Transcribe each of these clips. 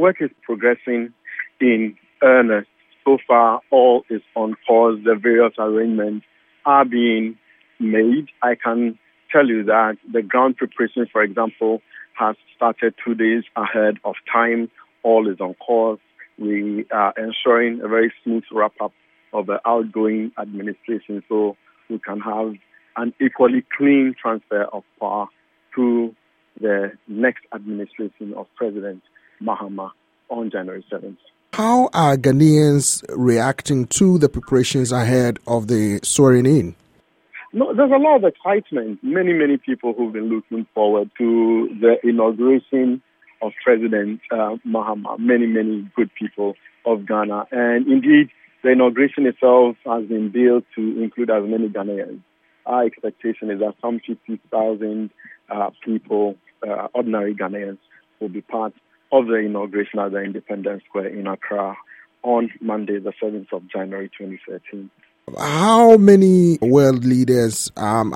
work is progressing in earnest. So far, all is on pause. The various arrangements are being made. I can tell you that the ground preparation, for example, has started 2 days ahead of time. All is on course. We are ensuring a very smooth wrap-up of the outgoing administration so we can have an equally clean transfer of power to the next administration of President Mahama on January 7th. How are Ghanaians reacting to the preparations ahead of the swearing-in? No, there's a lot of excitement. Many people who've been looking forward to the inauguration of President Mahama. Many good people of Ghana. And indeed, the inauguration itself has been built to include as many Ghanaians. Our expectation is that some 50,000 people, ordinary Ghanaians, will be part of the inauguration at the Independence Square in Accra on Monday, the 7th of January 2013. How many world leaders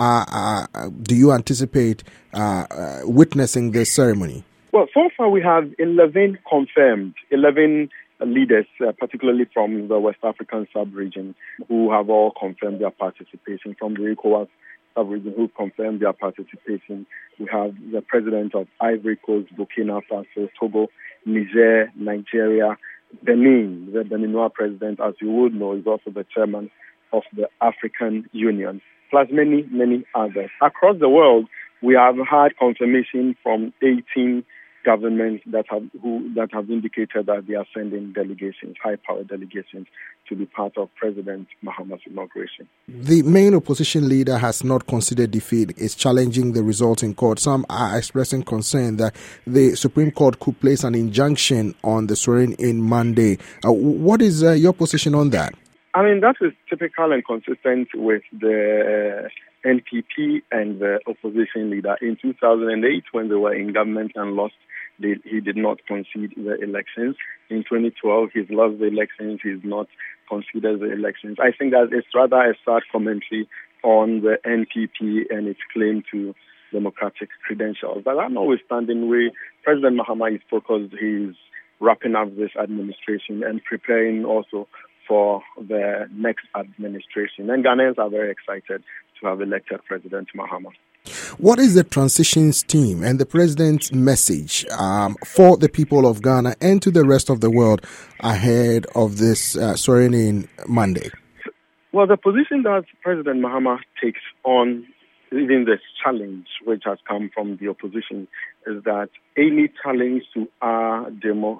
do you anticipate witnessing this ceremony? Well, so far we have 11 confirmed, 11 leaders, particularly from the West African sub-region, who have all confirmed their participation. From the ECOWAS sub-region, who confirmed their participation. We have the president of Ivory Coast, Burkina Faso, Togo, Niger, Nigeria, Benin. The Beninois president, as you would know, is also the chairman of the African Union, plus many others. Across the world, we have had confirmation from 18 governments that have indicated that they are sending delegations, high-powered delegations, to be part of President Mahama's inauguration. The main opposition leader has not considered defeat, is challenging the result in court. Some are expressing concern that the Supreme Court could place an injunction on the swearing-in Monday. What is your position on that? I mean, that is typical and consistent with the NPP and the opposition leader. In 2008, when they were in government and lost, he did not concede the elections. In 2012, he's lost the elections. He's not conceded the elections. I think that it's rather a sad commentary on the NPP and its claim to democratic credentials. But that notwithstanding, President Mahama is focused. He's wrapping up this administration and preparing also for the next administration. And Ghanaians are very excited to have elected President Mahama. What is the transitions team and the president's message for the people of Ghana and to the rest of the world ahead of this swearing-in Monday? Well, the position that President Mahama takes on even this challenge, which has come from the opposition, is that any challenge to our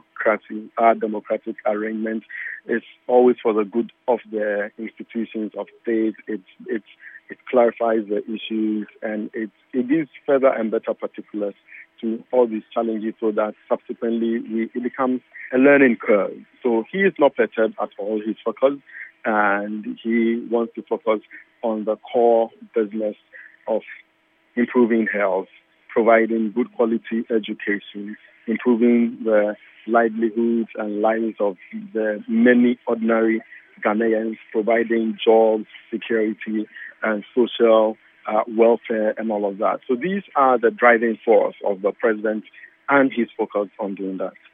democratic arrangement is always for the good of the institutions of state. It clarifies the issues and it gives further and better particulars to all these challenges so that subsequently it becomes a learning curve. So he is not perturbed at all. He's focused and he wants to focus on the core business of improving health, providing good quality education, improving the livelihoods and lives of the many ordinary Ghanaians, providing jobs, security, and social welfare and all of that. So these are the driving force of the president, and he's focused on doing that.